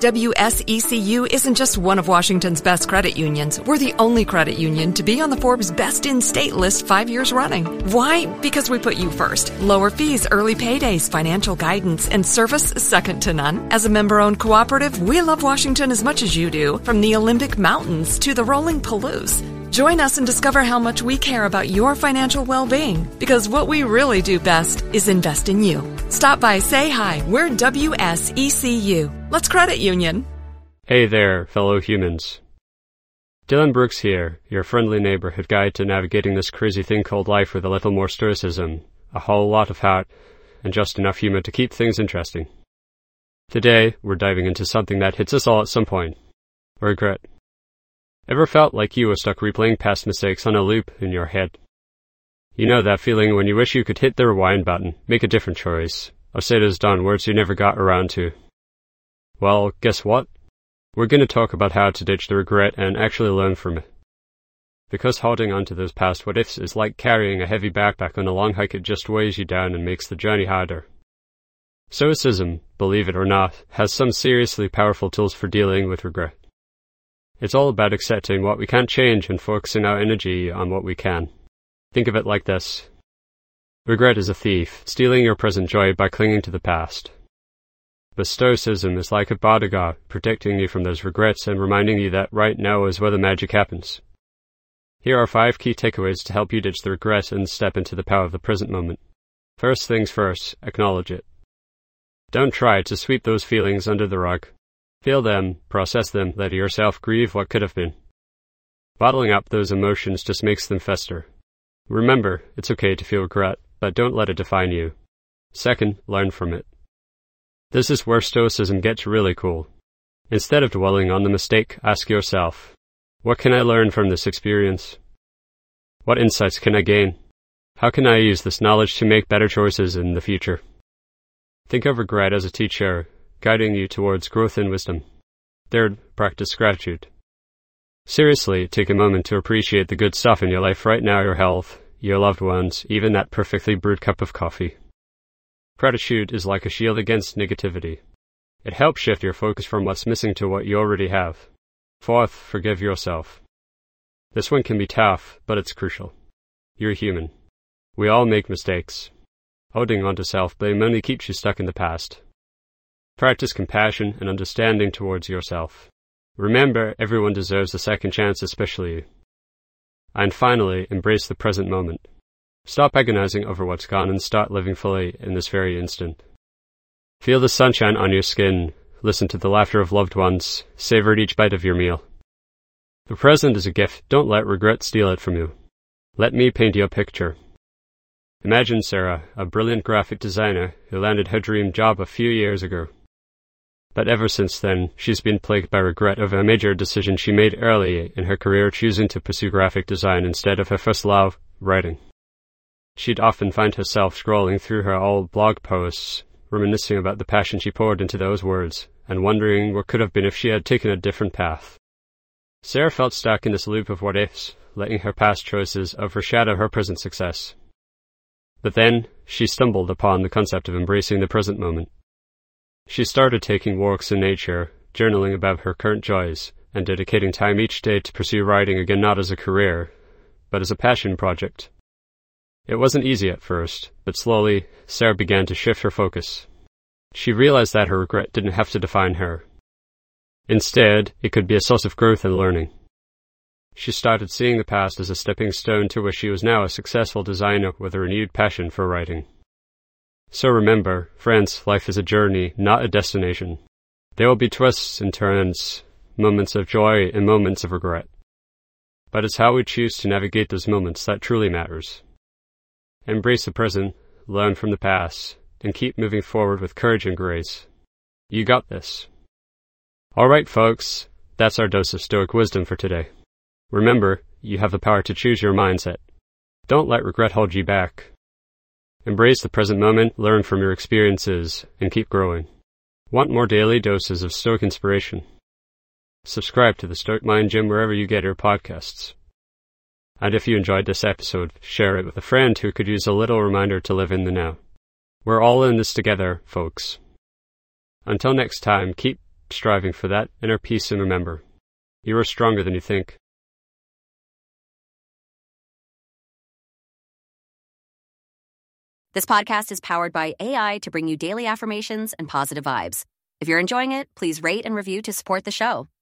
WSECU isn't just one of Washington's best credit unions. We're the only credit union to be on the Forbes Best in State list 5 years running. Why? Because we put you first. Lower fees, early paydays, financial guidance, and service second to none. As a member-owned cooperative, we love Washington as much as you do, from the Olympic Mountains to the rolling Palouse. Join us and discover how much we care about your financial well-being, because what we really do best is invest in you. Stop by, say hi. We're WSECU. Let's credit union. Hey there, fellow humans. Dylan Brooks here, your friendly neighborhood guide to navigating this crazy thing called life with a little more stoicism, a whole lot of heart, and just enough humor to keep things interesting. Today, we're diving into something that hits us all at some point: regret. Ever felt like you were stuck replaying past mistakes on a loop in your head? You know that feeling when you wish you could hit the rewind button, make a different choice, or say those darn words you never got around to. Well, guess what? We're going to talk about how to ditch the regret and actually learn from it. Because holding on to those past what-ifs is like carrying a heavy backpack on a long hike. It just weighs you down and makes the journey harder. Stoicism, believe it or not, has some seriously powerful tools for dealing with regret. It's all about accepting what we can't change and focusing our energy on what we can. Think of it like this. Regret is a thief, stealing your present joy by clinging to the past. But Stoicism is like a bodyguard, protecting you from those regrets and reminding you that right now is where the magic happens. Here are 5 key takeaways to help you ditch the regret and step into the power of the present moment. First things first, acknowledge it. Don't try to sweep those feelings under the rug. Feel them, process them, let yourself grieve what could have been. Bottling up those emotions just makes them fester. Remember, it's okay to feel regret, but don't let it define you. Second, learn from it. This is where Stoicism gets really cool. Instead of dwelling on the mistake, ask yourself, what can I learn from this experience? What insights can I gain? How can I use this knowledge to make better choices in the future? Think of regret as a teacher, guiding you towards growth and wisdom. Third, practice gratitude. Seriously, take a moment to appreciate the good stuff in your life right now: your health, your loved ones, even that perfectly brewed cup of coffee. Gratitude is like a shield against negativity. It helps shift your focus from what's missing to what you already have. Fourth, forgive yourself. This one can be tough, but it's crucial. You're human. We all make mistakes. Holding on to self-blame only keeps you stuck in the past. Practice compassion and understanding towards yourself. Remember, everyone deserves a second chance, especially you. And finally, embrace the present moment. Stop agonizing over what's gone and start living fully in this very instant. Feel the sunshine on your skin, listen to the laughter of loved ones, savor each bite of your meal. The present is a gift. Don't let regret steal it from you. Let me paint you a picture. Imagine Sarah, a brilliant graphic designer who landed her dream job a few years ago. But ever since then, she's been plagued by regret over a major decision she made early in her career, choosing to pursue graphic design instead of her first love, writing. She'd often find herself scrolling through her old blog posts, reminiscing about the passion she poured into those words, and wondering what could have been if she had taken a different path. Sarah felt stuck in this loop of what-ifs, letting her past choices overshadow her present success. But then, she stumbled upon the concept of embracing the present moment. She started taking walks in nature, journaling about her current joys, and dedicating time each day to pursue writing again, not as a career, but as a passion project. It wasn't easy at first, but slowly, Sarah began to shift her focus. She realized that her regret didn't have to define her. Instead, it could be a source of growth and learning. She started seeing the past as a stepping stone to where she was now a successful designer with a renewed passion for writing. So remember, friends, life is a journey, not a destination. There will be twists and turns, moments of joy and moments of regret. But it's how we choose to navigate those moments that truly matters. Embrace the present, learn from the past, and keep moving forward with courage and grace. You got this. All right, folks, that's our dose of Stoic wisdom for today. Remember, you have the power to choose your mindset. Don't let regret hold you back. Embrace the present moment, learn from your experiences, and keep growing. Want more daily doses of Stoic inspiration? Subscribe to the Stoic Mind Gym wherever you get your podcasts. And if you enjoyed this episode, share it with a friend who could use a little reminder to live in the now. We're all in this together, folks. Until next time, keep striving for that inner peace, and remember, you are stronger than you think. This podcast is powered by AI to bring you daily affirmations and positive vibes. If you're enjoying it, please rate and review to support the show.